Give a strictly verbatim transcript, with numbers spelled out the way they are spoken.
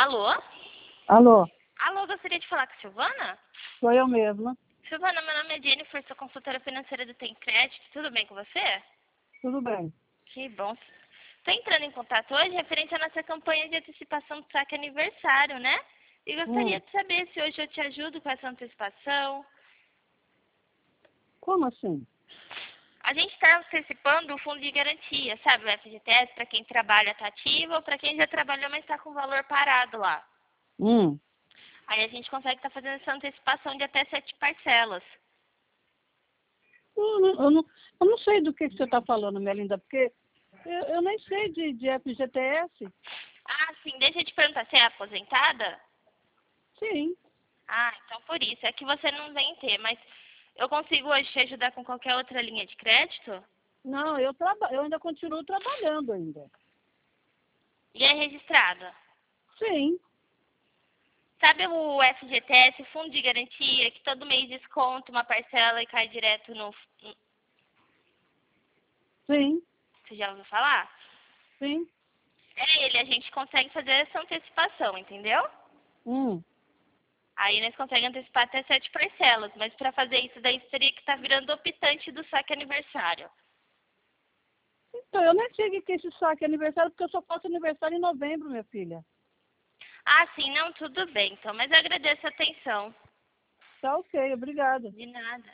Alô? Alô, Alô, gostaria de falar com a Silvana? sou eu mesma. Silvana, meu nome é Jennifer, sou consultora financeira do Tem Crédito. Tudo bem com você? Tudo bem. Que bom. Estou entrando em contato hoje referente à nossa campanha de antecipação do saque aniversário, né? E gostaria Hum, de saber se hoje eu te ajudo com essa antecipação. como assim? A gente está antecipando o fundo de garantia, sabe? O F G T S, para quem trabalha está ativo ou para quem já trabalhou, mas está com o valor parado lá. Hum, Aí a gente consegue estar fazendo essa antecipação de até sete parcelas. eu, não, eu, não, eu não sei do que, que você está falando, minha linda, porque eu, eu nem sei de, de F G T S. Ah, sim, deixa eu te perguntar, você é aposentada? Sim. Ah, então por isso. É que você não vem ter, mas eu consigo hoje te ajudar com qualquer outra linha de crédito? Não, eu, traba, eu ainda continuo trabalhando ainda. E é registrada? Sim, Sabe o F G T S, Fundo de Garantia, que todo mês desconta uma parcela e cai direto no... no- sim, Você já ouviu falar? sim. É ele, a gente consegue fazer essa antecipação, entendeu? Hum. Aí nós conseguimos antecipar até sete parcelas, mas para fazer isso daí você teria que estar virando optante do saque aniversário. Então, eu nem sei o que que é esse saque aniversário, porque eu só faço aniversário em novembro, minha filha. Ah, sim, não, tudo bem, então, mas eu agradeço a atenção. Tá ok, obrigada. De nada.